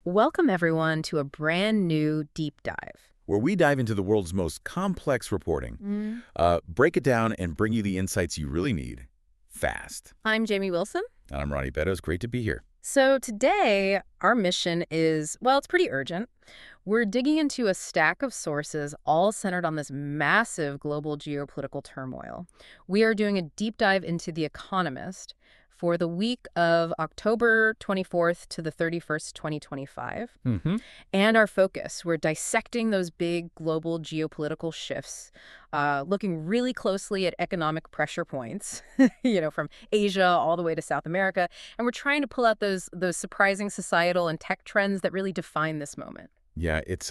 Welcome, everyone, to a brand new deep dive. Where we dive into the world's most complex reporting, break it down, and bring you the insights you really need fast. I'm Jamie Wilson. And I'm Ronnie Beddoes. Great to be here. So today, our mission is, well, it's pretty urgent. We're digging into a stack of sources all centered on this massive global geopolitical turmoil. We are doing a deep dive into The Economist for the week of October 24th to the 31st, 2025. And our focus, we're dissecting those big global geopolitical shifts, looking really closely at economic pressure points, from Asia all the way to South America. And we're trying to pull out those surprising societal and tech trends that really define this moment. Yeah, it's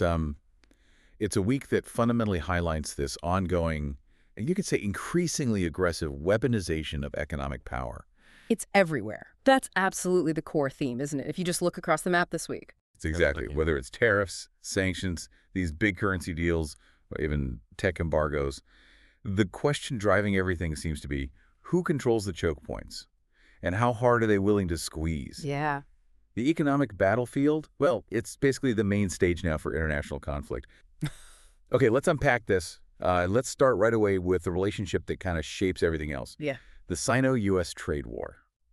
a week that fundamentally highlights this ongoing, and you could say increasingly aggressive weaponization of economic power. It's everywhere. That's absolutely the core theme, isn't it? If you just look across the map this week. It's exactly. Whether it's tariffs, sanctions, these big currency deals, or even tech embargoes, the question driving everything seems to be who controls the choke points and how hard are they willing to squeeze? Yeah. The economic battlefield, well, it's basically the main stage now for international conflict. Okay, let's unpack this. Let's start right away with the relationship that kind of shapes everything else. Yeah. The Sino-U.S. trade war.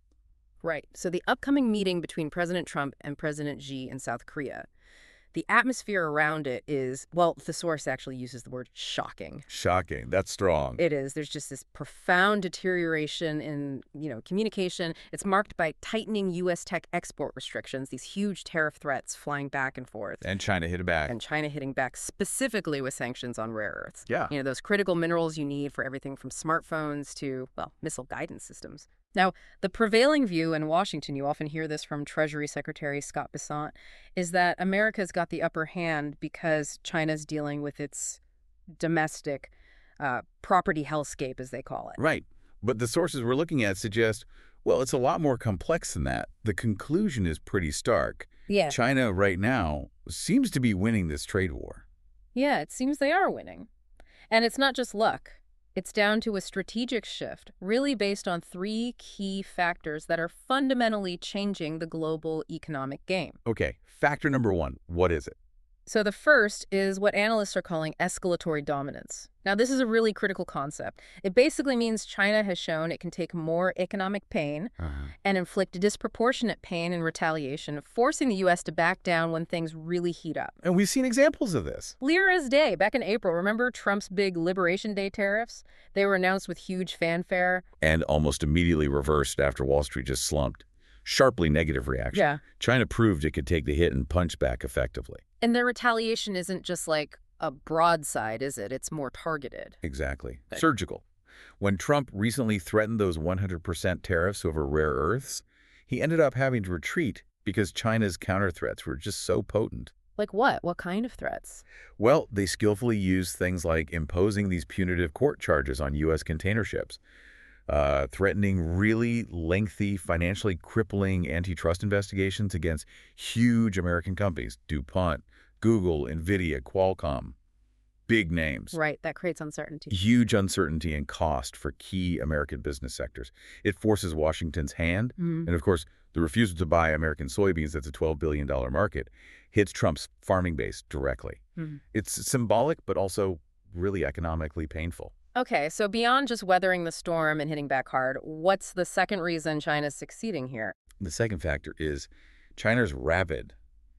Right. So the upcoming meeting between President Trump and President Xi in South Korea, the atmosphere around it is, well, the source actually uses the word shocking. Shocking. That's strong. It is. There's just this profound deterioration in, communication. It's marked by tightening U.S. tech export restrictions, these huge tariff threats flying back and forth. And China hit back. And China hitting back specifically with sanctions on rare earths. Yeah. Those critical minerals you need for everything from smartphones to, well, missile guidance systems. Now, the prevailing view in Washington, you often hear this from Treasury Secretary Scott Bessent, is that America's got the upper hand because China's dealing with its domestic property hellscape, as they call it. Right. But the sources we're looking at suggest, well, it's a lot more complex than that. The conclusion is pretty stark. Yeah. China right now seems to be winning this trade war. Yeah, it seems they are winning. And it's not just luck. It's down to a strategic shift, really based on three key factors that are fundamentally changing the global economic game. Okay, factor number one, what is it? So the first is what analysts are calling escalatory dominance. Now, this is a really critical concept. It basically means China has shown it can take more economic pain and inflict disproportionate pain and retaliation, forcing the U.S. to back down when things really heat up. And we've seen examples of this. Clear as day. Back in April, remember Trump's big Liberation Day tariffs? They were announced with huge fanfare. And almost immediately reversed after Wall Street just slumped. Sharply negative reaction. Yeah. China proved it could take the hit and punch back effectively. And their retaliation isn't just like a broadside, is it? It's more targeted. Exactly. Okay. Surgical. When Trump recently threatened those 100% tariffs over rare earths, he ended up having to retreat because China's counter threats were just so potent. Like what? What kind of threats? Well, they skillfully used things like imposing these punitive court charges on U.S. container ships, threatening really lengthy, financially crippling antitrust investigations against huge American companies, DuPont, Google, NVIDIA, Qualcomm, big names. Right, that creates uncertainty. Huge uncertainty and cost for key American business sectors. It forces Washington's hand. And of course, the refusal to buy American soybeans, that's a $12 billion market, hits Trump's farming base directly. It's symbolic, but also really economically painful. Okay, so beyond just weathering the storm and hitting back hard, what's the second reason China's succeeding here? The second factor is China's rapid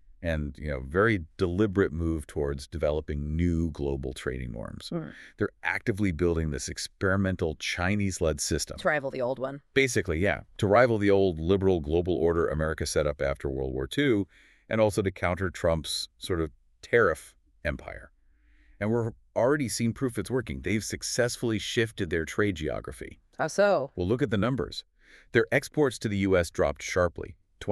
and very deliberate move towards developing new global trading norms. They're actively building this experimental Chinese-led system. To rival the old one. Basically, yeah, to rival the old liberal global order America set up after World War II, and also to counter Trump's sort of tariff empire. And we're already seeing proof it's working. They've successfully shifted their trade geography. How so? Well, look at the numbers. Their exports to the U.S. dropped sharply,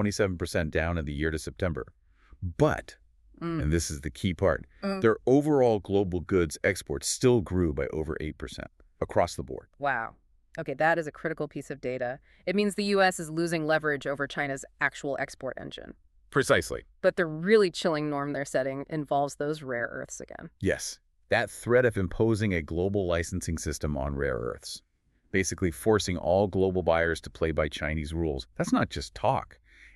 27% down in the year to September. But, and this is the key part, their overall global goods exports still grew by over 8% across the board. Wow. Okay, that is a critical piece of data. It means the U.S. is losing leverage over China's actual export engine. Precisely. But the really chilling norm they're setting involves those rare earths again. Yes. That threat of imposing a global licensing system on rare earths, basically forcing all global buyers to play by Chinese rules, that's not just talk.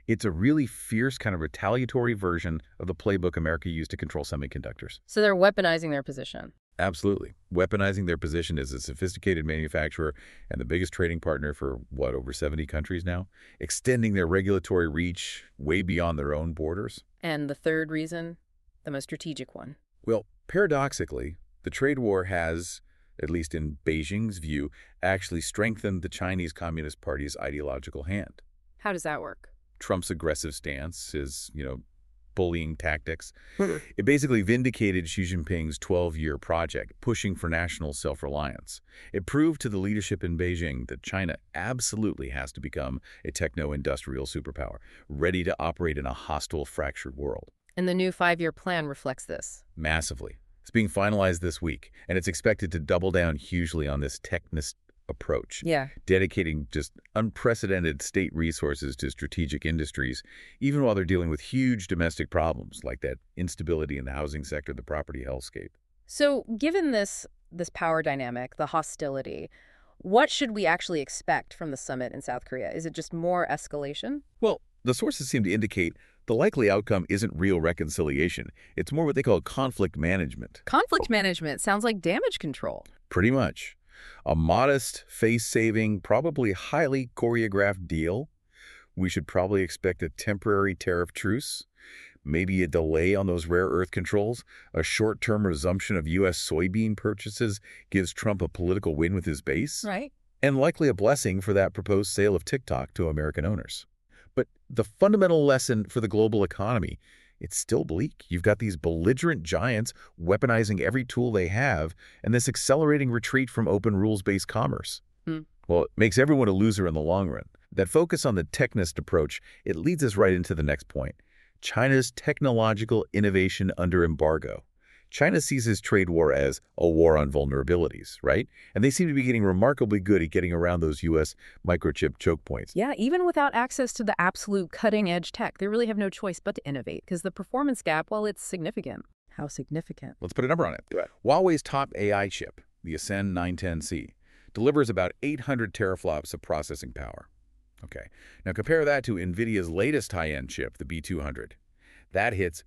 It's a really fierce kind of retaliatory version of the playbook America used to control semiconductors. So they're weaponizing their position. Absolutely. Weaponizing their position as a sophisticated manufacturer and the biggest trading partner for, what, over 70 countries now? Extending their regulatory reach way beyond their own borders. And the third reason, the most strategic one. Well, paradoxically, the trade war has, at least in Beijing's view, actually strengthened the Chinese Communist Party's ideological hand. How does that work? Trump's aggressive stance, his, bullying tactics, it basically vindicated Xi Jinping's 12-year project, pushing for national self-reliance. It proved to the leadership in Beijing that China absolutely has to become a techno-industrial superpower, ready to operate in a hostile, fractured world. And the new 5-year plan reflects this. Massively. It's being finalized this week, and it's expected to double down hugely on this technist approach, dedicating just unprecedented state resources to strategic industries, even while they're dealing with huge domestic problems like that instability in the housing sector, the property hellscape. So given this power dynamic, the hostility, what should we actually expect from the summit in South Korea? Is it just more escalation? Well, the sources seem to indicate the likely outcome isn't real reconciliation. It's more what they call conflict management. Conflict management sounds like damage control. Pretty much. A modest, face-saving, probably highly choreographed deal. We should probably expect a temporary tariff truce, maybe a delay on those rare earth controls, a short-term resumption of U.S. soybean purchases gives Trump a political win with his base, Right. and likely a blessing for that proposed sale of TikTok to American owners. But the fundamental lesson for the global economy, it's still bleak. You've got these belligerent giants weaponizing every tool they have, and this accelerating retreat from open rules-based commerce. Well, it makes everyone a loser in the long run. That focus on the technist approach, it leads us right into the next point. China's technological innovation under embargo. China sees this trade war as a war on vulnerabilities, right? And they seem to be getting remarkably good at getting around those U.S. microchip choke points. Yeah, even without access to the absolute cutting-edge tech, they really have no choice but to innovate because the performance gap, well, it's significant. How significant? Let's put a number on it. Huawei's top AI chip, the Ascend 910C, delivers about 800 teraflops of processing power. Okay, now compare that to NVIDIA's latest high-end chip, the B200. That hits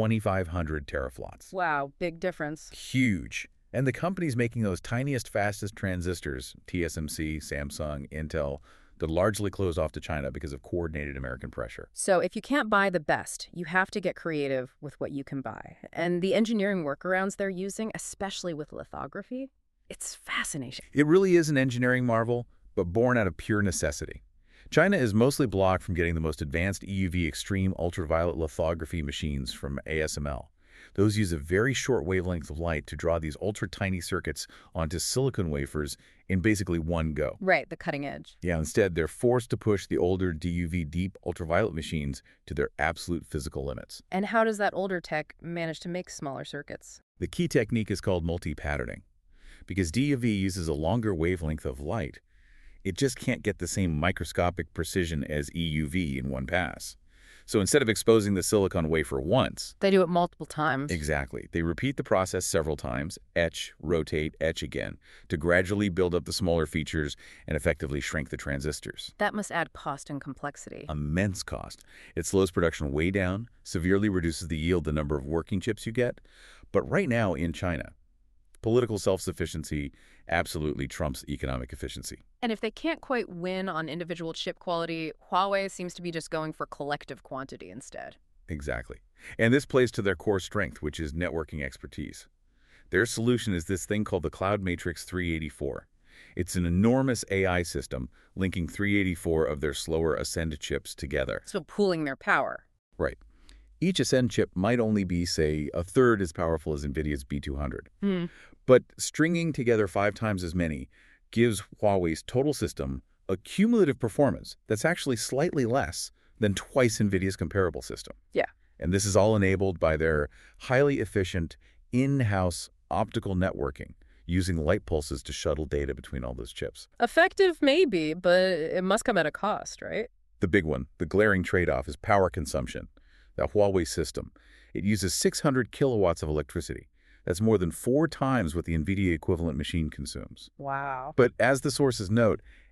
2,500 teraflops. Wow, big difference. Huge. And the companies making those tiniest, fastest transistors, TSMC, Samsung, Intel, they're largely closed off to China because of coordinated American pressure. So if you can't buy the best, you have to get creative with what you can buy. And the engineering workarounds they're using, especially with lithography, it's fascinating. It really is an engineering marvel, but born out of pure necessity. China is mostly blocked from getting the most advanced EUV extreme ultraviolet lithography machines from ASML. Those use a very short wavelength of light to draw these ultra-tiny circuits onto silicon wafers in basically one go. Right, the cutting edge. Yeah, instead, they're forced to push the older DUV deep ultraviolet machines to their absolute physical limits. And how does that older tech manage to make smaller circuits? The key technique is called multi-patterning. Because DUV uses a longer wavelength of light, it just can't get the same microscopic precision as EUV in one pass. So instead of exposing the silicon wafer once, They do it multiple times. exactly, they repeat the process several times, etch, rotate, etch again, to gradually build up the smaller features and effectively shrink the transistors. That must add cost and complexity. Immense cost. It slows production way down, severely reduces the yield, the number of working chips you get. But right now in China, political self-sufficiency absolutely trumps economic efficiency. And if they can't quite win on individual chip quality, Huawei seems to be just going for collective quantity instead. Exactly. And this plays to their core strength, which is networking expertise. Their solution is this thing called the Cloud Matrix 384. It's an enormous AI system linking 384 of their slower Ascend chips together. So pooling their power. Right. Each Ascend chip might only be, say, a third as powerful as NVIDIA's B200. But stringing together 5 times as many gives Huawei's total system a cumulative performance that's actually slightly less than twice NVIDIA's comparable system. Yeah. And this is all enabled by their highly efficient in-house optical networking, using light pulses to shuttle data between all those chips. Effective maybe, but it must come at a cost, right? The big one, the glaring trade-off, is power consumption. That Huawei system, it uses 600 kilowatts of electricity. That's more than 4 times what the NVIDIA equivalent machine consumes. Wow. But as the sources note,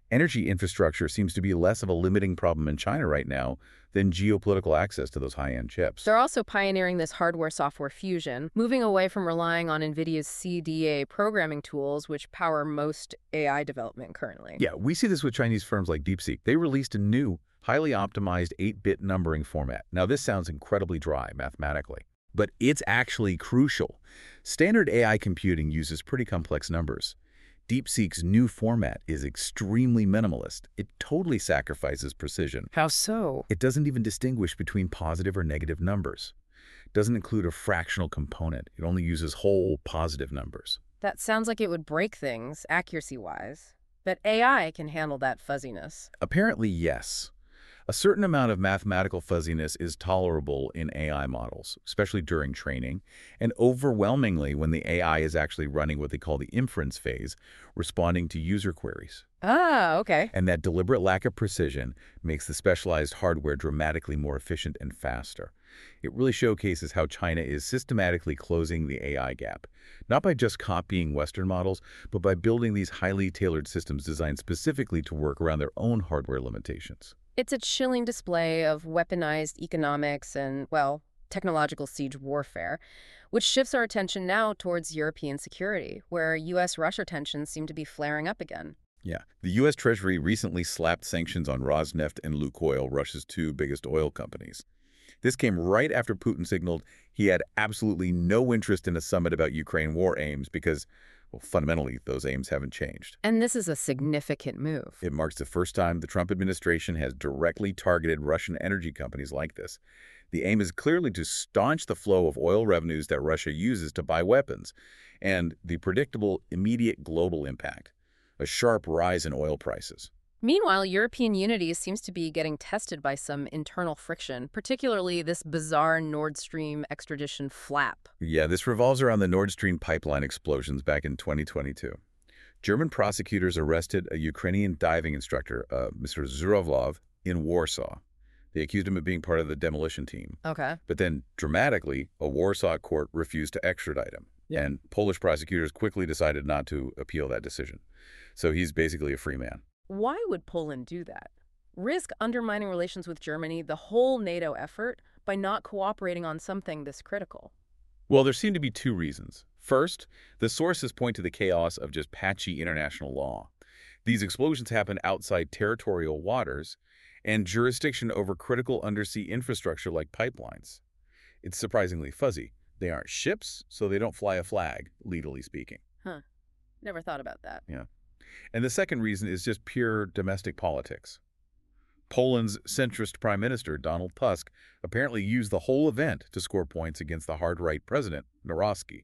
Energy infrastructure seems to be less of a limiting problem in China right now than geopolitical access to those high-end chips. They're also pioneering this hardware-software fusion, moving away from relying on NVIDIA's CDA programming tools, which power most AI development currently. Yeah, we see this with Chinese firms like DeepSeek. They released a new, highly optimized 8-bit numbering format. Now, this sounds incredibly dry mathematically, but it's actually crucial. Standard AI computing uses pretty complex numbers. DeepSeek's new format is extremely minimalist. It totally sacrifices precision. How so? It doesn't even distinguish between positive or negative numbers. It doesn't include a fractional component. It only uses whole positive numbers. That sounds like it would break things, accuracy-wise. But AI can handle that fuzziness. Apparently, yes. A certain amount of mathematical fuzziness is tolerable in AI models, especially during training, and overwhelmingly when the AI is actually running what they call the inference phase, responding to user queries. Ah, okay. And that deliberate lack of precision makes the specialized hardware dramatically more efficient and faster. It really showcases how China is systematically closing the AI gap, not by just copying Western models, but by building these highly tailored systems designed specifically to work around their own hardware limitations. It's a chilling display of weaponized economics and, well, technological siege warfare, which shifts our attention now towards European security, where U.S.-Russia tensions seem to be flaring up again. Yeah, the U.S. Treasury recently slapped sanctions on Rosneft and Lukoil, Russia's two biggest oil companies. This came right after Putin signaled he had absolutely no interest in a summit about Ukraine war aims because, well, fundamentally, those aims haven't changed. And this is a significant move. It marks the first time the Trump administration has directly targeted Russian energy companies like this. The aim is clearly to staunch the flow of oil revenues that Russia uses to buy weapons, and the predictable, immediate global impact, a sharp rise in oil prices. Meanwhile, European unity seems to be getting tested by some internal friction, particularly this bizarre Nord Stream extradition flap. Yeah, this revolves around the Nord Stream pipeline explosions back in 2022. German prosecutors arrested a Ukrainian diving instructor, Mr. Zurovlov, in Warsaw. They accused him of being part of the demolition team. Okay. But then, dramatically, a Warsaw court refused to extradite him. Yeah. And Polish prosecutors quickly decided not to appeal that decision. So he's basically a free man. Why would Poland do that? Risk undermining relations with Germany, the whole NATO effort, by not cooperating on something this critical? Well, there seem to be two reasons. First, the sources point to the chaos of just patchy international law. These explosions happen outside territorial waters and jurisdiction over critical undersea infrastructure like pipelines. It's surprisingly fuzzy. They aren't ships, so they don't fly a flag, legally speaking. Huh. Never thought about that. Yeah. And the second reason is just pure domestic politics. Poland's centrist prime minister, Donald Tusk, apparently used the whole event to score points against the hard-right president, Nawrocki.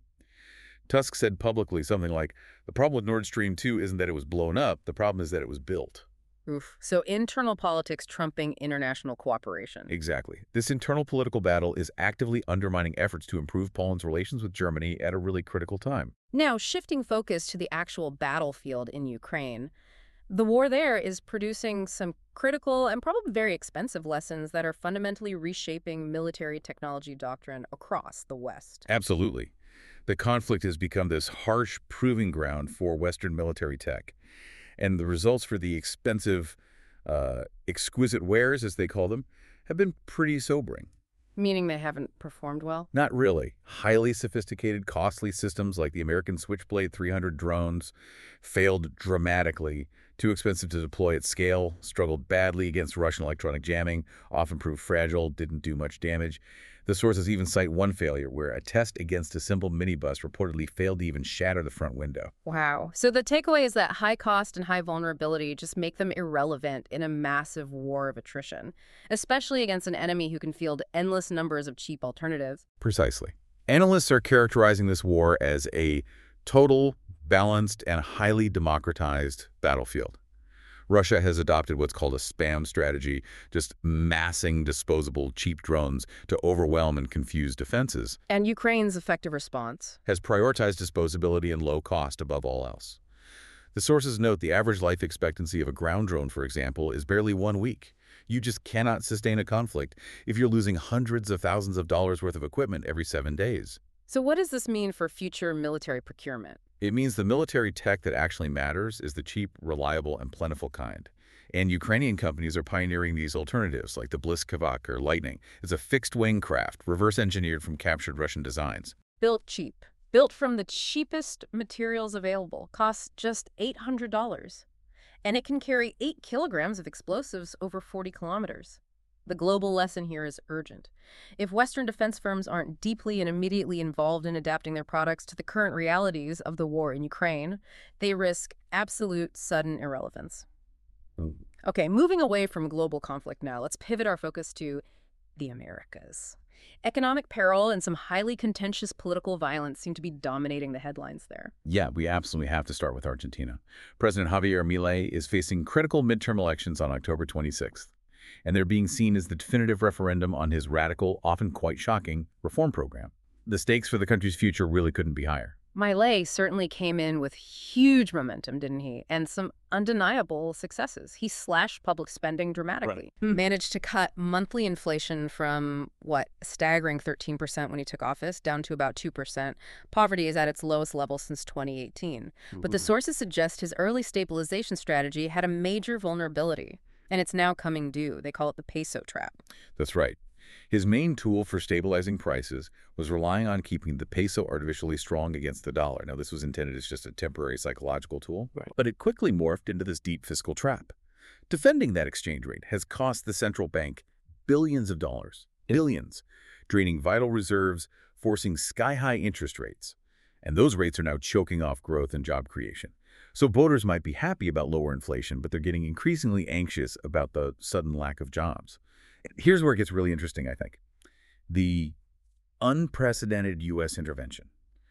Tusk said publicly something like, "The problem with Nord Stream 2 isn't that it was blown up, the problem is that it was built." Oof. So internal politics trumping international cooperation. Exactly. This internal political battle is actively undermining efforts to improve Poland's relations with Germany at a really critical time. Now, shifting focus to the actual battlefield in Ukraine, the war there is producing some critical and probably very expensive lessons that are fundamentally reshaping military technology doctrine across the West. Absolutely. The conflict has become this harsh proving ground for Western military tech. And the results for the expensive, exquisite wares, as they call them, have been pretty sobering. Meaning they haven't performed well? Not really. Highly sophisticated, costly systems like the American Switchblade 300 drones failed dramatically, too expensive to deploy at scale, struggled badly against Russian electronic jamming, often proved fragile, didn't do much damage. The sources even cite one failure where a test against a simple minibus reportedly failed to even shatter the front window. Wow. So the takeaway is that high cost and high vulnerability just make them irrelevant in a massive war of attrition, especially against an enemy who can field endless numbers of cheap alternatives. Precisely. Analysts are characterizing this war as a total, balanced, and highly democratized battlefield. Russia has adopted what's called a spam strategy, just massing disposable cheap drones to overwhelm and confuse defenses. And Ukraine's effective response has prioritized disposability and low cost above all else. The sources note the average life expectancy of a ground drone, for example, is barely 1 week. You just cannot sustain a conflict if you're losing hundreds of thousands of dollars worth of equipment every 7 days. So what does this mean for future military procurement? It means the military tech that actually matters is the cheap, reliable, and plentiful kind. And Ukrainian companies are pioneering these alternatives, like the Bliskavak or Lightning. It's a fixed-wing craft, reverse-engineered from captured Russian designs. Built cheap. Built from the cheapest materials available. Costs just $800. And it can carry 8 kilograms of explosives over 40 kilometers. The global lesson here is urgent. If Western defense firms aren't deeply and immediately involved in adapting their products to the current realities of the war in Ukraine, they risk absolute sudden irrelevance. Mm. Okay, moving away from global conflict now, let's pivot our focus to the Americas. Economic peril and some highly contentious political violence seem to be dominating the headlines there. Yeah, we absolutely have to start with Argentina. President Javier Milei is facing critical midterm elections on October 26th, and they're being seen as the definitive referendum on his radical, often quite shocking, reform program. The stakes for the country's future really couldn't be higher. Milei certainly came in with huge momentum, didn't he? And some undeniable successes. He slashed public spending dramatically, managed to cut monthly inflation from, a staggering 13% when he took office, down to about 2%. Poverty is at its lowest level since 2018. But the sources suggest his early stabilization strategy had a major vulnerability, and it's now coming due. They call it the peso trap. That's right. His main tool for stabilizing prices was relying on keeping the peso artificially strong against the dollar. Now, this was intended as just a temporary psychological tool, but it quickly morphed into this deep fiscal trap. Defending that exchange rate has cost the central bank billions of dollars, billions, draining vital reserves, forcing sky-high interest rates. And those rates are now choking off growth and job creation. So voters might be happy about lower inflation, but they're getting increasingly anxious about the sudden lack of jobs. Here's where it gets really interesting, I think. The unprecedented U.S. intervention.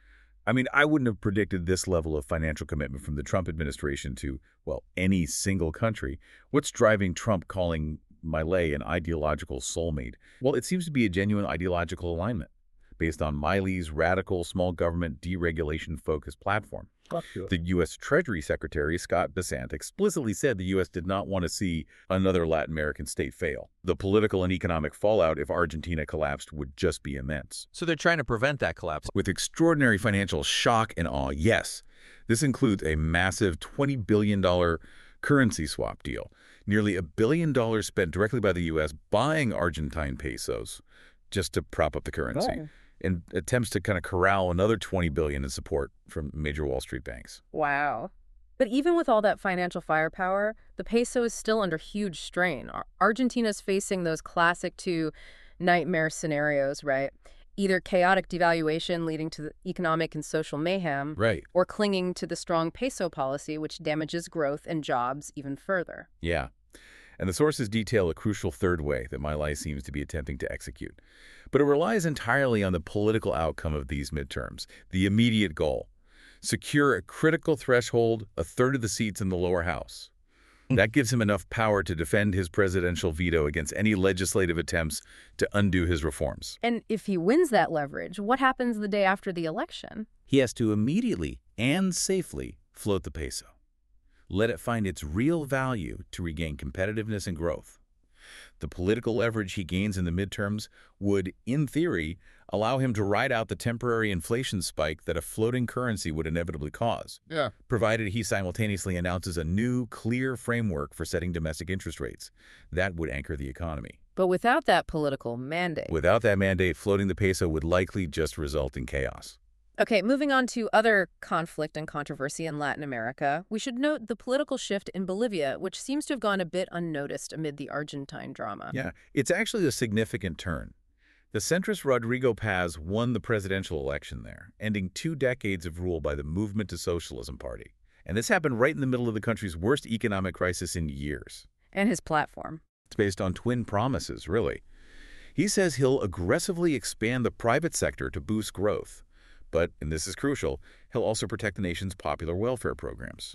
I mean, I wouldn't have predicted this level of financial commitment from the Trump administration to, any single country. What's driving Trump calling Milei an ideological soulmate? Well, it seems to be a genuine ideological alignment based on Milei's radical small government deregulation-focused platform. The U.S. Treasury Secretary, Scott Bessent, explicitly said the U.S. did not want to see another Latin American state fail. The political and economic fallout if Argentina collapsed would just be immense. So they're trying to prevent that collapse. With extraordinary financial shock and awe, yes. This includes a massive $20 billion currency swap deal. Nearly $1 billion spent directly by the U.S. buying Argentine pesos just to prop up the currency. Right. And attempts to kind of corral another $20 billion in support from major Wall Street banks. Wow. But even with all that financial firepower, the peso is still under huge strain. Argentina's facing those classic two nightmare scenarios, right? Either chaotic devaluation leading to the economic and social mayhem, Right. or clinging to the strong peso policy, which damages growth and jobs even further. Yeah. And the sources detail a crucial third way that Milei seems to be attempting to execute. But it relies entirely on the political outcome of these midterms, the immediate goal. Secure a critical threshold, a third of the seats in the lower house. That gives him enough power to defend his presidential veto against any legislative attempts to undo his reforms. And if he wins that leverage, what happens the day after the election? He has to immediately and safely float the peso. Let it find its real value to regain competitiveness and growth. The political leverage he gains in the midterms would, in theory, allow him to ride out the temporary inflation spike that a floating currency would inevitably cause, provided he simultaneously announces a new, clear framework for setting domestic interest rates. That would anchor the economy. But without that political mandate. Without that mandate, floating the peso would likely just result in chaos. Okay, moving on to other conflict and controversy in Latin America, we should note the political shift in Bolivia, which seems to have gone a bit unnoticed amid the Argentine drama. Yeah, it's actually a significant turn. The centrist Rodrigo Paz won the presidential election there, ending 2 decades of rule by the Movement to Socialism Party. And this happened right in the middle of the country's worst economic crisis in years. And his platform. It's based on twin promises, really. He says he'll aggressively expand the private sector to boost growth. But, and this is crucial, he'll also protect the nation's popular welfare programs.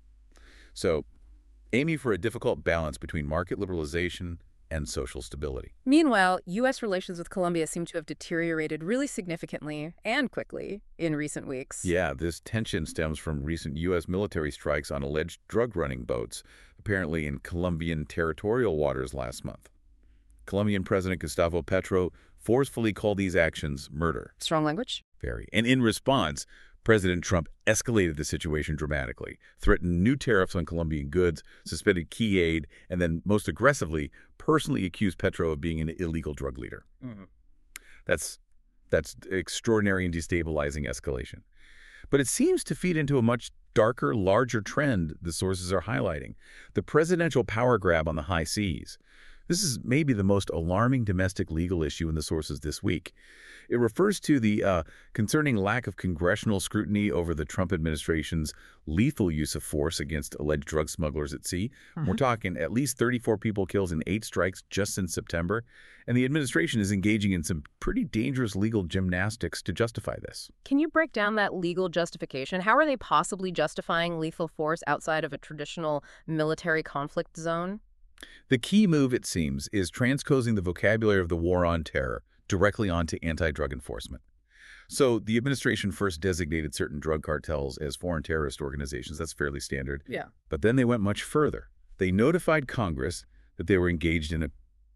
So, aiming for a difficult balance between market liberalization and social stability. Meanwhile, U.S. relations with Colombia seem to have deteriorated really significantly and quickly in recent weeks. Yeah, this tension stems from recent U.S. military strikes on alleged drug-running boats, apparently in Colombian territorial waters last month. Colombian President Gustavo Petro forcefully called these actions murder. Strong language? Very. And in response, President Trump escalated the situation dramatically, threatened new tariffs on Colombian goods, suspended key aid, and then most aggressively personally accused Petro of being an illegal drug leader. That's extraordinary and destabilizing escalation. But it seems to feed into a much darker, larger trend the sources are highlighting, the presidential power grab on the high seas. This is maybe the most alarming domestic legal issue in the sources this week. It refers to the concerning lack of congressional scrutiny over the Trump administration's lethal use of force against alleged drug smugglers at sea. We're talking at least 34 people killed in 8 strikes just since September, and the administration is engaging in some pretty dangerous legal gymnastics to justify this. Can you break down that legal justification? How are they possibly justifying lethal force outside of a traditional military conflict zone? The key move, it seems, is transposing the vocabulary of the war on terror directly onto anti-drug enforcement. So the administration first designated certain drug cartels as foreign terrorist organizations. That's fairly standard. Yeah. But then they went much further. They notified Congress that they were engaged in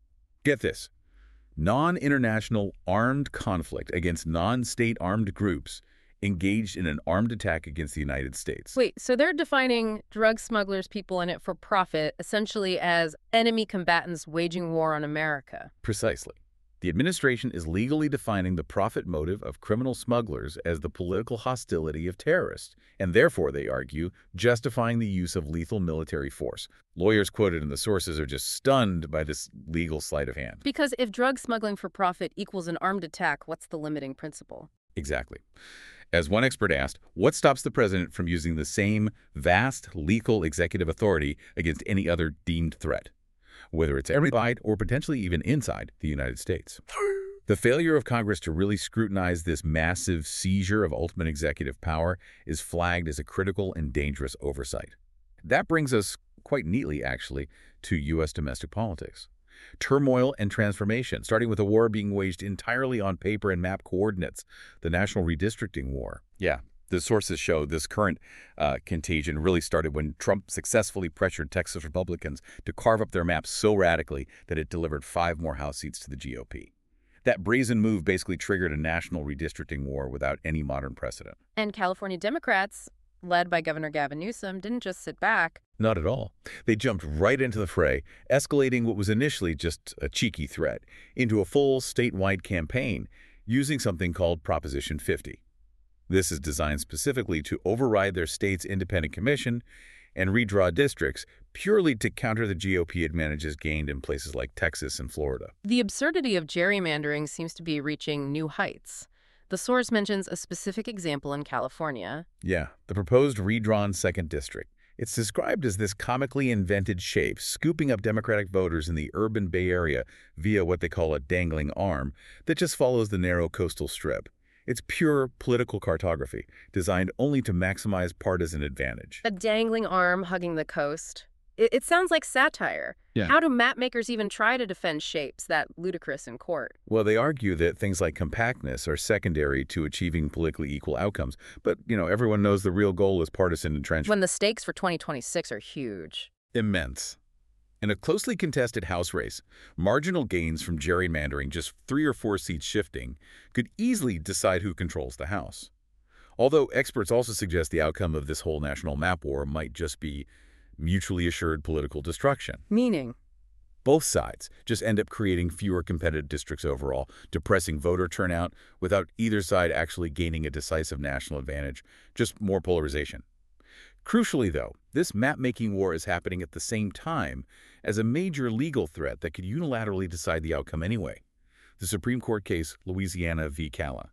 get this, non-international armed conflict against non-state armed groups engaged in an armed attack against the United States. Wait, so they're defining drug smugglers, people in it for profit, essentially as enemy combatants waging war on America. Precisely. The administration is legally defining the profit motive of criminal smugglers as the political hostility of terrorists, and therefore, they argue, justifying the use of lethal military force. Lawyers quoted in the sources are just stunned by this legal sleight of hand. Because if drug smuggling for profit equals an armed attack, what's the limiting principle? Exactly. As one expert asked, what stops the president from using the same vast legal executive authority against any other deemed threat, whether it's outside or potentially even inside the United States? The failure of Congress to really scrutinize this massive seizure of ultimate executive power is flagged as a critical and dangerous oversight. That brings us quite neatly, actually, to U.S. domestic politics. Turmoil and transformation, starting with a war being waged entirely on paper and map coordinates, the national redistricting war. Yeah, the sources show this current contagion really started when Trump successfully pressured Texas Republicans to carve up their maps so radically that it delivered 5 more House seats to the GOP. That brazen move basically triggered a national redistricting war without any modern precedent. And California Democrats, led by Governor Gavin Newsom, didn't just sit back. Not at all. They jumped right into the fray, escalating what was initially just a cheeky threat into a full statewide campaign using something called Proposition 50. This is designed specifically to override their state's independent commission and redraw districts purely to counter the GOP advantages gained in places like Texas and Florida. The absurdity of gerrymandering seems to be reaching new heights. The source mentions a specific example in California. Yeah, the proposed redrawn 2nd District. It's described as this comically invented shape, scooping up Democratic voters in the urban Bay Area via what they call a dangling arm that just follows the narrow coastal strip. It's pure political cartography, designed only to maximize partisan advantage. A dangling arm hugging the coast. It sounds like satire. Yeah. How do map makers even try to defend shapes that ludicrous in court? Well, they argue that things like compactness are secondary to achieving politically equal outcomes. But, everyone knows the real goal is partisan entrenchment. When the stakes for 2026 are huge. Immense. In a closely contested House race, marginal gains from gerrymandering, just 3 or 4 seats shifting, could easily decide who controls the House. Although experts also suggest the outcome of this whole national map war might just be mutually assured political destruction. Meaning? Both sides just end up creating fewer competitive districts overall, depressing voter turnout without either side actually gaining a decisive national advantage, just more polarization. Crucially, though, this map-making war is happening at the same time as a major legal threat that could unilaterally decide the outcome anyway. The Supreme Court case Louisiana v. Cala.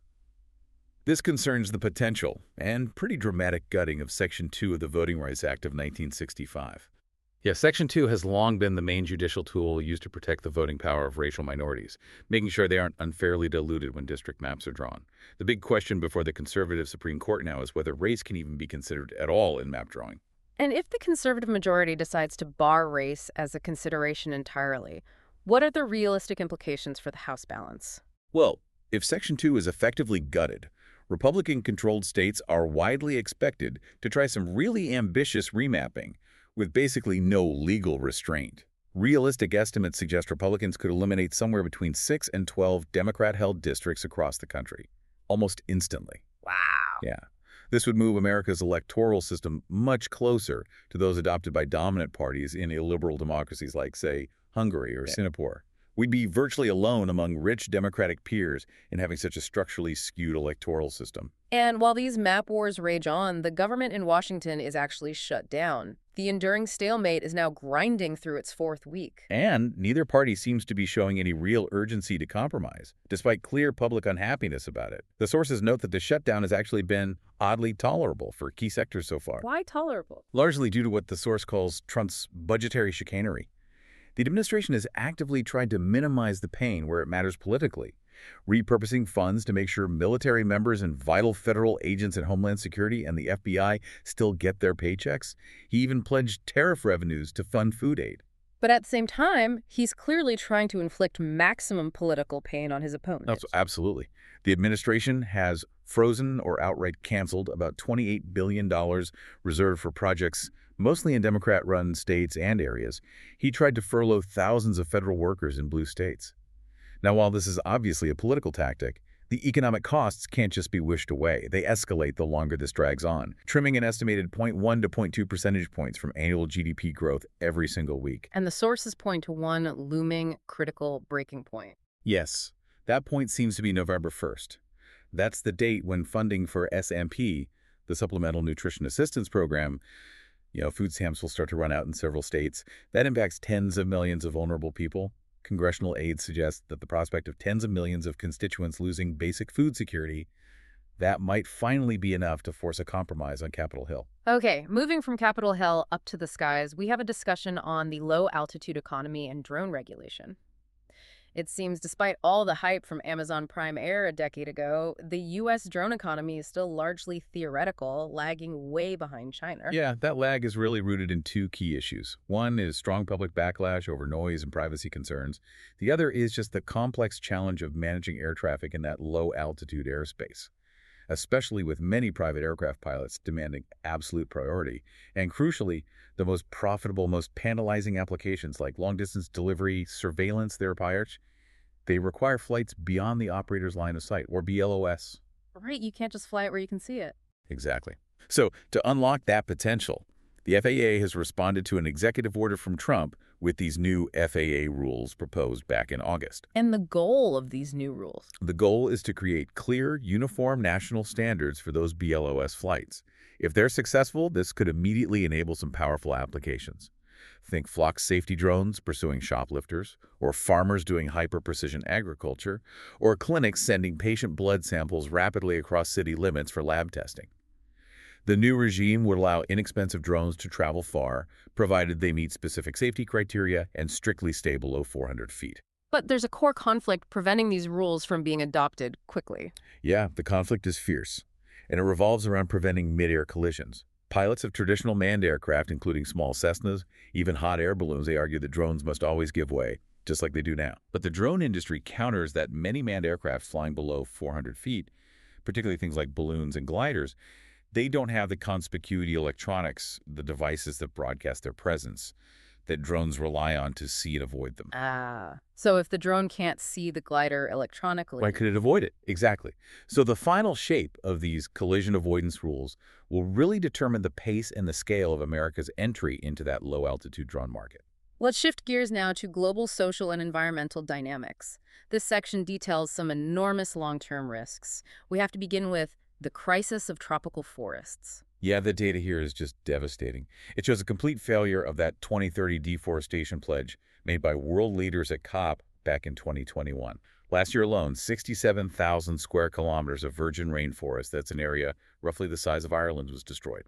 This concerns the potential and pretty dramatic gutting of Section 2 of the Voting Rights Act of 1965. Yeah, Section 2 has long been the main judicial tool used to protect the voting power of racial minorities, making sure they aren't unfairly diluted when district maps are drawn. The big question before the conservative Supreme Court now is whether race can even be considered at all in map drawing. And if the conservative majority decides to bar race as a consideration entirely, what are the realistic implications for the House balance? Well, if Section 2 is effectively gutted, Republican-controlled states are widely expected to try some really ambitious remapping with basically no legal restraint. Realistic estimates suggest Republicans could eliminate somewhere between 6 and 12 Democrat-held districts across the country, almost instantly. Wow. Yeah. This would move America's electoral system much closer to those adopted by dominant parties in illiberal democracies like, say, Hungary or Singapore. We'd be virtually alone among rich Democratic peers in having such a structurally skewed electoral system. And while these map wars rage on, the government in Washington is actually shut down. The enduring stalemate is now grinding through its fourth week. And neither party seems to be showing any real urgency to compromise, despite clear public unhappiness about it. The sources note that the shutdown has actually been oddly tolerable for key sectors so far. Why tolerable? Largely due to what the source calls Trump's budgetary chicanery. The administration has actively tried to minimize the pain where it matters politically, repurposing funds to make sure military members and vital federal agents in Homeland Security and the FBI still get their paychecks. He even pledged tariff revenues to fund food aid. But at the same time, he's clearly trying to inflict maximum political pain on his opponent. Absolutely. The administration has frozen or outright canceled about $28 billion reserved for projects mostly in Democrat-run states and areas. He tried to furlough thousands of federal workers in blue states. Now, while this is obviously a political tactic, the economic costs can't just be wished away. They escalate the longer this drags on, trimming an estimated 0.1 to 0.2 percentage points from annual GDP growth every single week. And the sources point to one looming critical breaking point. Yes, that point seems to be November 1st. That's the date when funding for SMP, the Supplemental Nutrition Assistance Program, food stamps will start to run out in several states. That impacts tens of millions of vulnerable people. Congressional aides suggest that the prospect of tens of millions of constituents losing basic food security, that might finally be enough to force a compromise on Capitol Hill. Okay, moving from Capitol Hill up to the skies, we have a discussion on the low-altitude economy and drone regulation. It seems despite all the hype from Amazon Prime Air a decade ago, the U.S. drone economy is still largely theoretical, lagging way behind China. Yeah, that lag is really rooted in two key issues. One is strong public backlash over noise and privacy concerns. The other is just the complex challenge of managing air traffic in that low-altitude airspace, especially with many private aircraft pilots demanding absolute priority. And crucially, the most profitable, most tantalizing applications like long-distance delivery, surveillance, they require flights beyond the operator's line of sight, or BLOS. Right, you can't just fly it where you can see it. Exactly. So, to unlock that potential, the FAA has responded to an executive order from Trump with these new FAA rules proposed back in August. And the goal of these new rules? The goal is to create clear, uniform national standards for those BLOS flights. If they're successful, this could immediately enable some powerful applications. Think flock safety drones pursuing shoplifters, or farmers doing hyper-precision agriculture, or clinics sending patient blood samples rapidly across city limits for lab testing. The new regime would allow inexpensive drones to travel far, provided they meet specific safety criteria and strictly stay below 400 feet. But there's a core conflict preventing these rules from being adopted quickly. Yeah, the conflict is fierce, and it revolves around preventing mid-air collisions. Pilots of traditional manned aircraft, including small Cessnas, even hot air balloons, they argue that drones must always give way, just like they do now. But the drone industry counters that many manned aircraft flying below 400 feet, particularly things like balloons and gliders, they don't have the conspicuity electronics, the devices that broadcast their presence, that drones rely on to see and avoid them. So if the drone can't see the glider electronically... Why could it avoid it? Exactly. So the final shape of these collision avoidance rules will really determine the pace and the scale of America's entry into that low-altitude drone market. Let's shift gears now to global social and environmental dynamics. This section details some enormous long-term risks. We have to begin with the crisis of tropical forests. Yeah, the data here is just devastating. It shows a complete failure of that 2030 deforestation pledge made by world leaders at COP back in 2021. Last year alone, 67,000 square kilometers of virgin rainforest, that's an area roughly the size of Ireland, was destroyed.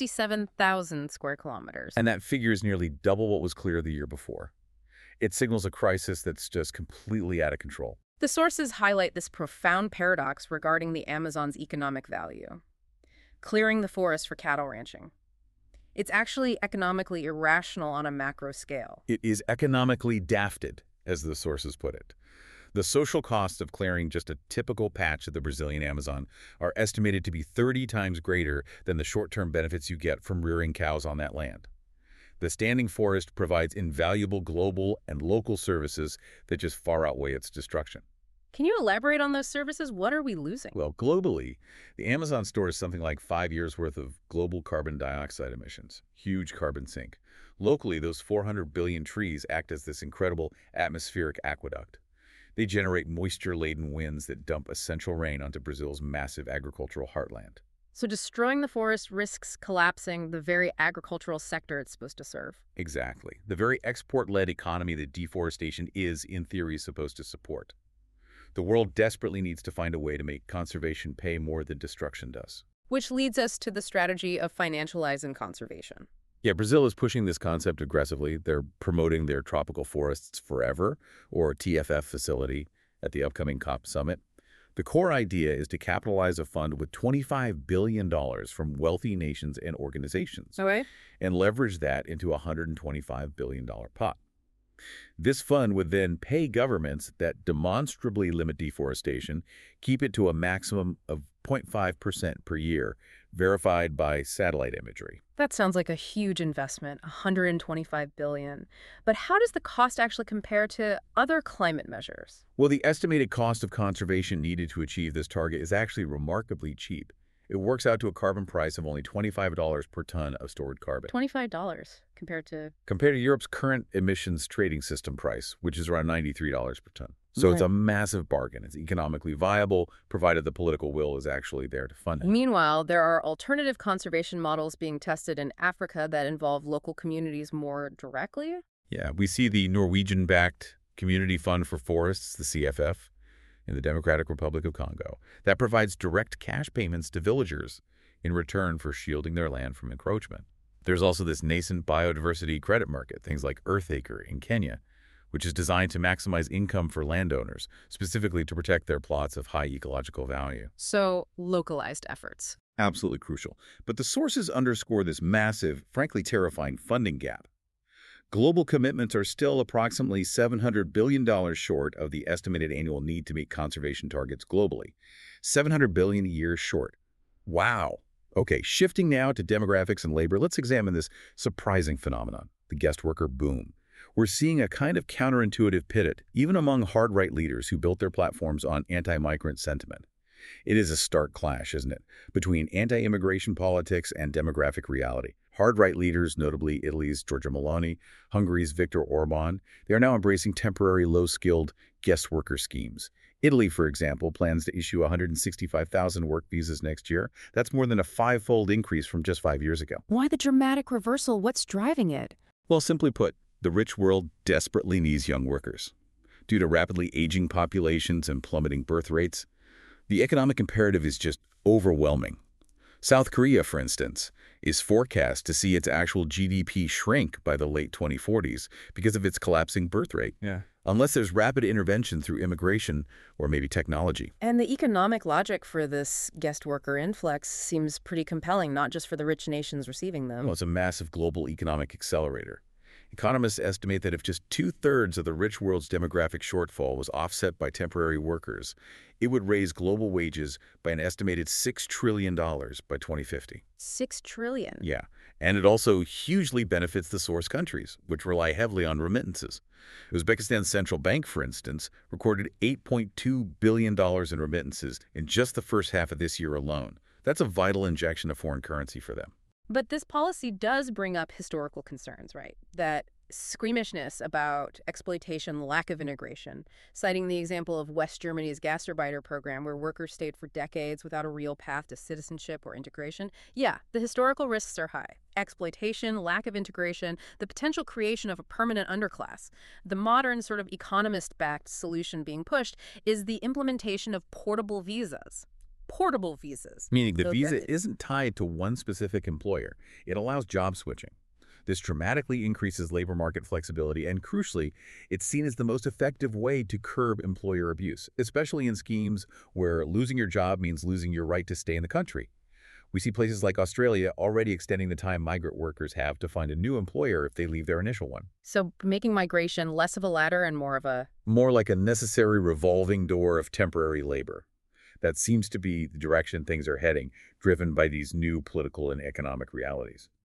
67,000 square kilometers. And that figure is nearly double what was clear the year before. It signals a crisis that's just completely out of control. The sources highlight this profound paradox regarding the Amazon's economic value. Clearing the forest for cattle ranching. It's actually economically irrational on a macro scale. It is economically dafted, as the sources put it. The social costs of clearing just a typical patch of the Brazilian Amazon are estimated to be 30 times greater than the short-term benefits you get from rearing cows on that land. The standing forest provides invaluable global and local services that just far outweigh its destruction. Can you elaborate on those services? What are we losing? Well, globally, the Amazon stores something like 5 years' worth of global carbon dioxide emissions, huge carbon sink. Locally, those 400 billion trees act as this incredible atmospheric aqueduct. They generate moisture-laden winds that dump essential rain onto Brazil's massive agricultural heartland. So destroying the forest risks collapsing the very agricultural sector it's supposed to serve. Exactly. The very export-led economy that deforestation is, in theory, supposed to support. The world desperately needs to find a way to make conservation pay more than destruction does. Which leads us to the strategy of financializing conservation. Yeah, Brazil is pushing this concept aggressively. They're promoting their Tropical Forests Forever, or TFF facility, at the upcoming COP summit. The core idea is to capitalize a fund with $25 billion from wealthy nations and organizations Okay. and leverage that into a $125 billion pot. This fund would then pay governments that demonstrably limit deforestation, keep it to a maximum of 0.5% per year, verified by satellite imagery. That sounds like a huge investment, $125 billion. But how does the cost actually compare to other climate measures? Well, the estimated cost of conservation needed to achieve this target is actually remarkably cheap. It works out to a carbon price of only $25 per ton of stored carbon. $25 compared to... Compared to Europe's current emissions trading system price, which is around $93 per ton. So it's Right. a massive bargain. It's economically viable, provided the political will is actually there to fund it. Meanwhile, there are alternative conservation models being tested in Africa that involve local communities more directly. Yeah, we see the Norwegian-backed Community Fund for Forests, the CFF, in the Democratic Republic of Congo. That provides direct cash payments to villagers in return for shielding their land from encroachment. There's also this nascent biodiversity credit market, things like Earthacre in Kenya, which is designed to maximize income for landowners, specifically to protect their plots of high ecological value. So, localized efforts. Absolutely crucial. But the sources underscore this massive, frankly terrifying funding gap. Global commitments are still approximately $700 billion short of the estimated annual need to meet conservation targets globally. $700 billion a year short. Wow. Okay, shifting now to demographics and labor, let's examine this surprising phenomenon, the guest worker boom. We're seeing a kind of counterintuitive pivot, even among hard-right leaders who built their platforms on anti-migrant sentiment. It is a stark clash, isn't it, between anti-immigration politics and demographic reality. Hard-right leaders, notably Italy's Giorgia Meloni, Hungary's Viktor Orban, they are now embracing temporary low-skilled guest worker schemes. Italy, for example, plans to issue 165,000 work visas next year. That's more than a five-fold increase from just 5 years ago. Why the dramatic reversal? What's driving it? Well, simply put, the rich world desperately needs young workers. Due to rapidly aging populations and plummeting birth rates, the economic imperative is just overwhelming. South Korea, for instance, is forecast to see its actual GDP shrink by the late 2040s because of its collapsing birth rate. Yeah. Unless there's rapid intervention through immigration or maybe technology. And the economic logic for this guest worker influx seems pretty compelling, not just for the rich nations receiving them. Well, it's a massive global economic accelerator. Economists estimate that if just two-thirds of the rich world's demographic shortfall was offset by temporary workers, it would raise global wages by an estimated $6 trillion by 2050. $6 trillion. Yeah, and it also hugely benefits the source countries, which rely heavily on remittances. Uzbekistan's central bank, for instance, recorded $8.2 billion in remittances in just the first half of this year alone. That's a vital injection of foreign currency for them. But this policy does bring up historical concerns, right? That squeamishness about exploitation, lack of integration, citing the example of West Germany's Gastarbeiter program, where workers stayed for decades without a real path to citizenship or integration. Yeah, the historical risks are high. Exploitation, lack of integration, the potential creation of a permanent underclass. The modern sort of economist-backed solution being pushed is the implementation of portable visas. Portable visas. Meaning the So visa that- isn't tied to one specific employer. It allows job switching. This dramatically increases labor market flexibility, and crucially, it's seen as the most effective way to curb employer abuse, especially in schemes where losing your job means losing your right to stay in the country. We see places like Australia already extending the time migrant workers have to find a new employer if they leave their initial one. So making migration less of a ladder and more of a... More like a necessary revolving door of temporary labor. That seems to be the direction things are heading, driven by these new political and economic realities.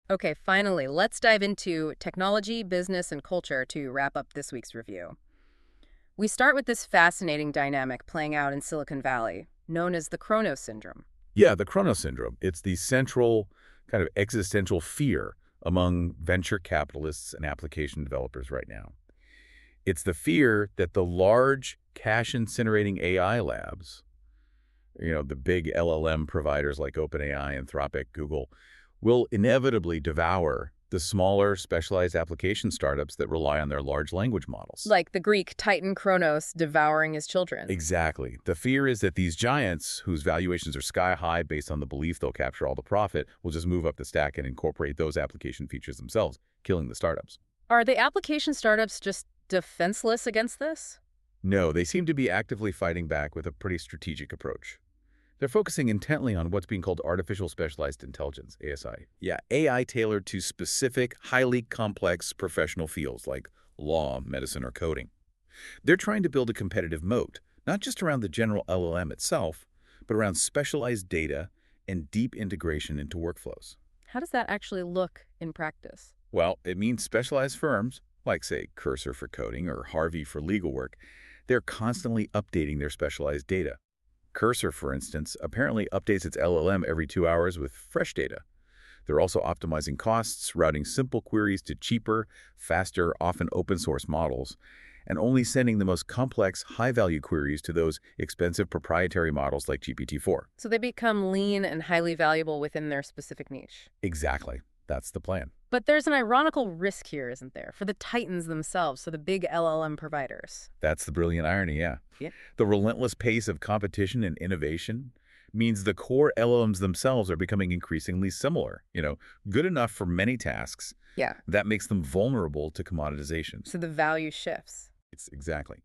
Okay, finally, let's dive into technology, business, and culture to wrap up this week's review. We start with this fascinating dynamic playing out in Silicon Valley, known as the Kronos syndrome. Yeah, the Kronos syndrome. It's the central kind of existential fear among venture capitalists and application developers right now. It's the fear that the large cash-incinerating AI labs, the big LLM providers like OpenAI, Anthropic, Google, will inevitably devour the smaller, specialized application startups that rely on their large language models. Like the Greek Titan Kronos devouring his children. Exactly. The fear is that these giants, whose valuations are sky high based on the belief they'll capture all the profit, will just move up the stack and incorporate those application features themselves, killing the startups. Are the application startups just defenseless against this? No, they seem to be actively fighting back with a pretty strategic approach. They're focusing intently on what's being called artificial specialized intelligence, ASI. Yeah, AI tailored to specific, highly complex professional fields like law, medicine, or coding. They're trying to build a competitive moat, not just around the general LLM itself, but around specialized data and deep integration into workflows. How does that actually look in practice? Well, it means specialized firms, like, say, Cursor for coding or Harvey for legal work, they're constantly updating their specialized data. Cursor, for instance, apparently updates its LLM every 2 hours with fresh data. They're also optimizing costs, routing simple queries to cheaper, faster, often open-source models, and only sending the most complex, high-value queries to those expensive proprietary models like GPT-4. So they become lean and highly valuable within their specific niche. Exactly. That's the plan. But there's an ironical risk here, isn't there, for the titans themselves, so the big LLM providers? That's the brilliant irony, yeah. Yeah. The relentless pace of competition and innovation means the core LLMs themselves are becoming increasingly similar. Good enough for many tasks. Yeah. That makes them vulnerable to commoditization. So the value shifts. Exactly.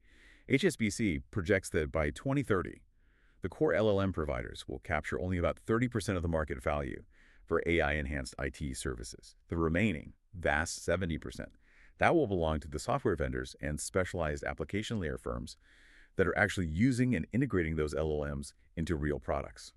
HSBC projects that by 2030, the core LLM providers will capture only about 30% of the market value for AI-enhanced IT services. The remaining, vast 70%, that will belong to the software vendors and specialized application layer firms that are actually using and integrating those LLMs into real products.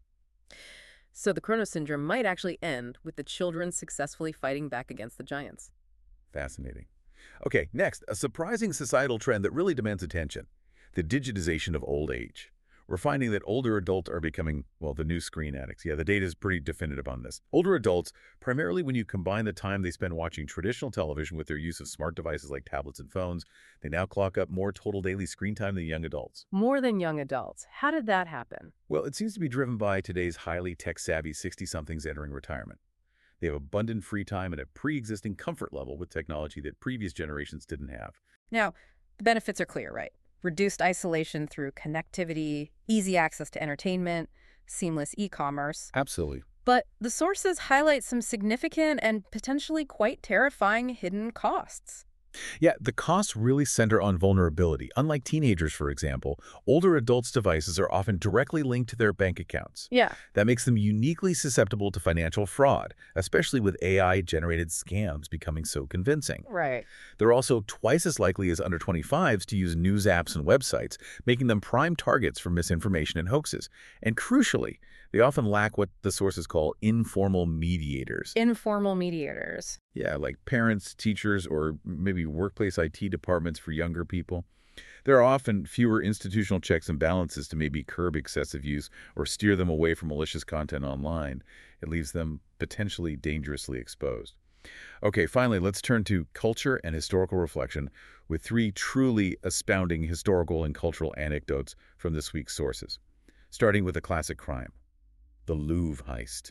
So the Kronos syndrome might actually end with the children successfully fighting back against the giants. Fascinating. Okay, next, a surprising societal trend that really demands attention: the digitization of old age. We're finding that older adults are becoming, well, the new screen addicts. Yeah, the data is pretty definitive on this. Older adults, primarily when you combine the time they spend watching traditional television with their use of smart devices like tablets and phones, they now clock up more total daily screen time than young adults. More than young adults. How did that happen? Well, it seems to be driven by today's highly tech-savvy 60-somethings entering retirement. They have abundant free time and a pre-existing comfort level with technology that previous generations didn't have. Now, the benefits are clear, right? Reduced isolation through connectivity, easy access to entertainment, seamless e-commerce. Absolutely. But the sources highlight some significant and potentially quite terrifying hidden costs. Yeah, the costs really center on vulnerability. Unlike teenagers, for example, older adults' devices are often directly linked to their bank accounts. Yeah. That makes them uniquely susceptible to financial fraud, especially with AI-generated scams becoming so convincing. Right. They're also twice as likely as under 25s to use news apps and websites, making them prime targets for misinformation and hoaxes. And crucially, they often lack what the sources call informal mediators. Informal mediators. Yeah, like parents, teachers, or maybe workplace IT departments for younger people. There are often fewer institutional checks and balances to maybe curb excessive use or steer them away from malicious content online. It leaves them potentially dangerously exposed. Okay, finally, let's turn to culture and historical reflection with 3 truly astounding historical and cultural anecdotes from this week's sources. Starting with a classic crime, the Louvre heist.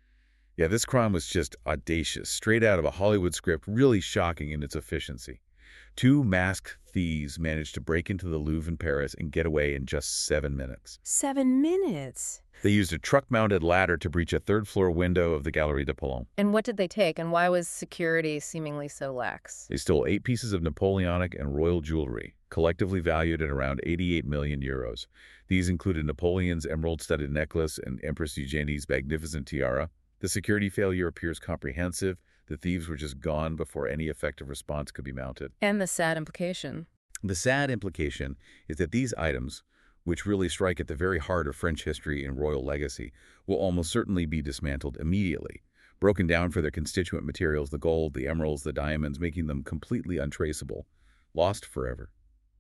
Yeah, this crime was just audacious, straight out of a Hollywood script, really shocking in its efficiency. 2 masked thieves managed to break into the Louvre in Paris and get away in just 7 minutes. 7 minutes? They used a truck-mounted ladder to breach a 3rd-floor window of the Galerie d'Apollon. And what did they take, and why was security seemingly so lax? They stole 8 pieces of Napoleonic and royal jewelry, collectively valued at around 88 million euros. These included Napoleon's emerald-studded necklace and Empress Eugenie's magnificent tiara. The security failure appears comprehensive. The thieves were just gone before any effective response could be mounted. And the sad implication. The sad implication is that these items, which really strike at the very heart of French history and royal legacy, will almost certainly be dismantled immediately. broken down for their constituent materials, the gold, the emeralds, the diamonds, making them completely untraceable, lost forever.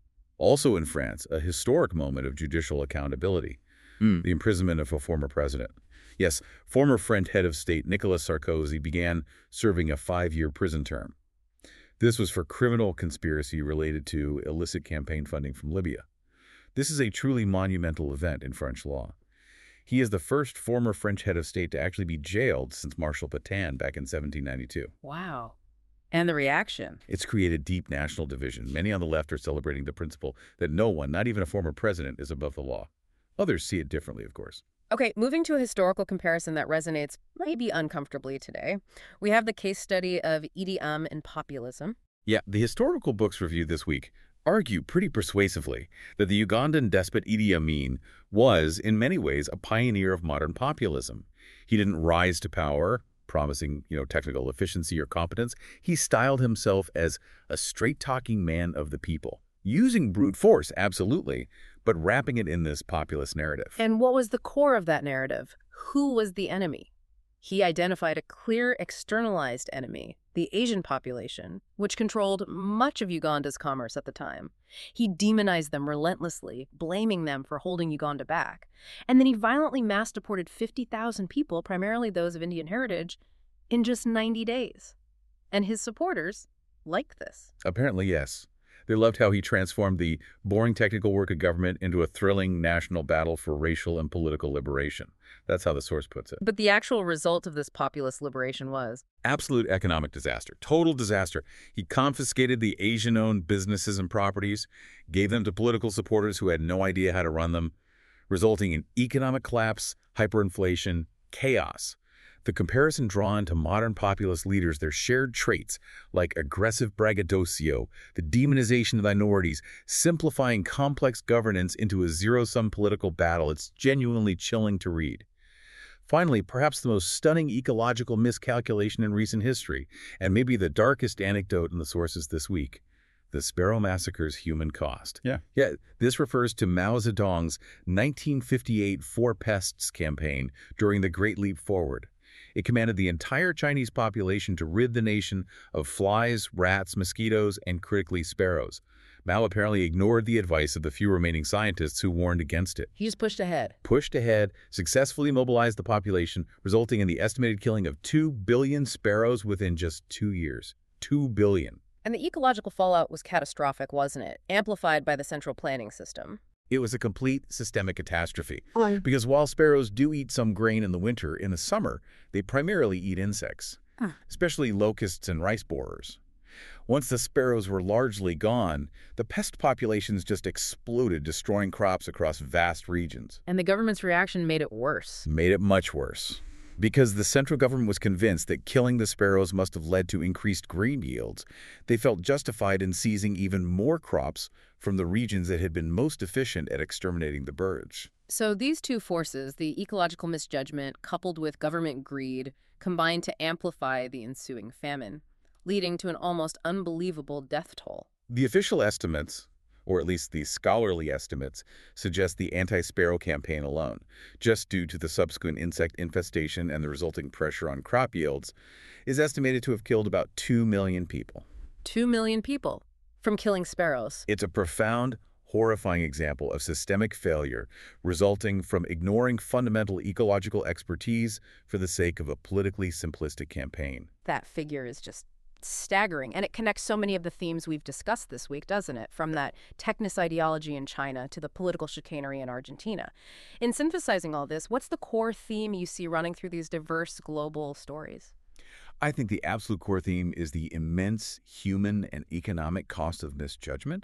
Also in France, a historic moment of judicial accountability, the imprisonment of a former president. Yes, former French head of state Nicolas Sarkozy began serving a 5-year prison term. This was for criminal conspiracy related to illicit campaign funding from Libya. This is a truly monumental event in French law. He is the first former French head of state to actually be jailed since Marshal Pétain back in 1792. Wow. And the reaction? It's created deep national division. Many on the left are celebrating the principle that no one, not even a former president, is above the law. Others see it differently, of course. Okay, moving to a historical comparison that resonates maybe uncomfortably today. We have the case study of Idi Amin and populism. Yeah, the historical books reviewed this week argue pretty persuasively that the Ugandan despot Idi Amin was, in many ways, a pioneer of modern populism. He didn't rise to power, promising, technical efficiency or competence. He styled himself as a straight-talking man of the people, using brute force, absolutely, but wrapping it in this populist narrative. And what was the core of that narrative? Who was the enemy? He identified a clear externalized enemy, the Asian population, which controlled much of Uganda's commerce at the time. He demonized them relentlessly, blaming them for holding Uganda back. And then he violently mass-deported 50,000 people, primarily those of Indian heritage, in just 90 days. And his supporters liked this. Apparently, yes. They loved how he transformed the boring technical work of government into a thrilling national battle for racial and political liberation. That's how the source puts it. But the actual result of this populist liberation was Absolute economic disaster. Total disaster. He confiscated the Asian-owned businesses and properties, gave them to political supporters who had no idea how to run them, resulting in economic collapse, hyperinflation, chaos. The comparison drawn to modern populist leaders, their shared traits like aggressive braggadocio, the demonization of minorities, simplifying complex governance into a zero-sum political battle, it's genuinely chilling to read. Finally, perhaps the most stunning ecological miscalculation in recent history, and maybe the darkest anecdote in the sources this week, the Sparrow Massacre's human cost. Yeah, this refers to Mao Zedong's 1958 Four Pests campaign during the Great Leap Forward. It commanded the entire Chinese population to rid the nation of flies, rats, mosquitoes, and critically sparrows. Mao apparently ignored the advice of the few remaining scientists who warned against it. he just pushed ahead. Successfully mobilized the population, resulting in the estimated killing of 2 billion sparrows within just 2 years. 2 billion. And the ecological fallout was catastrophic, wasn't it? Amplified by the central planning system. It was a complete systemic catastrophe. Because while sparrows do eat some grain in the winter, in the summer, they primarily eat insects, especially locusts and rice borers. Once the sparrows were largely gone, the pest populations just exploded, destroying crops across vast regions. And the government's reaction made it worse. Made it much worse. Because the central government was convinced that killing the sparrows must have led to increased grain yields, they felt justified in seizing even more crops from the regions that had been most efficient at exterminating the birds. So these two forces, the ecological misjudgment coupled with government greed, combined to amplify the ensuing famine, leading to an almost unbelievable death toll. The official estimates, or at least the scholarly estimates, suggest the anti-sparrow campaign alone, just due to the subsequent insect infestation and the resulting pressure on crop yields, is estimated to have killed about 2 million people. 2 million people from killing sparrows. It's a profound, horrifying example of systemic failure resulting from ignoring fundamental ecological expertise for the sake of a politically simplistic campaign. That figure is just staggering, and it connects so many of the themes we've discussed this week, doesn't it? From that technocide ideology in China to the political chicanery in Argentina. In synthesizing all this, what's the core theme you see running through these diverse global stories? I think the absolute core theme is the immense human and economic cost of misjudgment.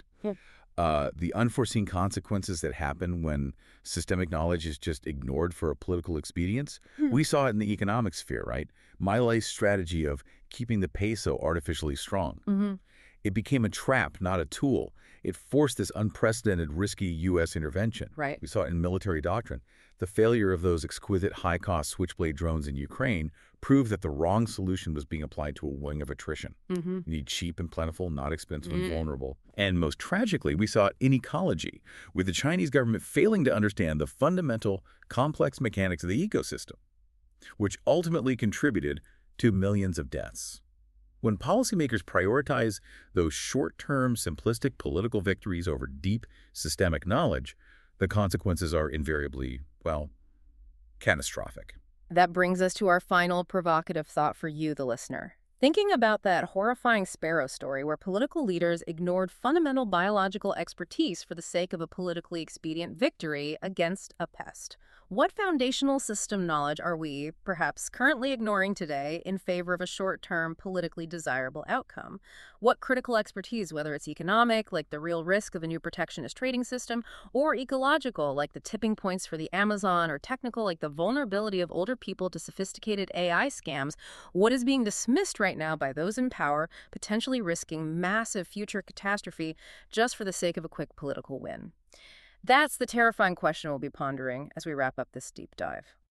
The unforeseen consequences that happen when systemic knowledge is just ignored for a political expedience. We saw it in the economic sphere, right? Milei's strategy of keeping the peso artificially strong. It became a trap, not a tool. It forced this unprecedented, risky U.S. intervention. Right. We saw it in military doctrine. The failure of those exquisite, high-cost Switchblade drones in Ukraine proved that the wrong solution was being applied to a wing of attrition. You need cheap and plentiful, not expensive and vulnerable. And most tragically, we saw it in ecology, with the Chinese government failing to understand the fundamental, complex mechanics of the ecosystem, which ultimately contributed to millions of deaths. When policymakers prioritize those short-term, simplistic political victories over deep, systemic knowledge, the consequences are invariably, well, catastrophic. That brings us to our final provocative thought for you, the listener. Thinking about that horrifying sparrow story where political leaders ignored fundamental biological expertise for the sake of a politically expedient victory against a pest. What foundational system knowledge are we, perhaps currently ignoring today, in favor of a short-term, politically desirable outcome? What critical expertise, whether it's economic, like the real risk of a new protectionist trading system, or ecological, like the tipping points for the Amazon, or technical, like the vulnerability of older people to sophisticated AI scams, what is being dismissed right now by those in power, potentially risking massive future catastrophe just for the sake of a quick political win? That's the terrifying question we'll be pondering as we wrap up this deep dive.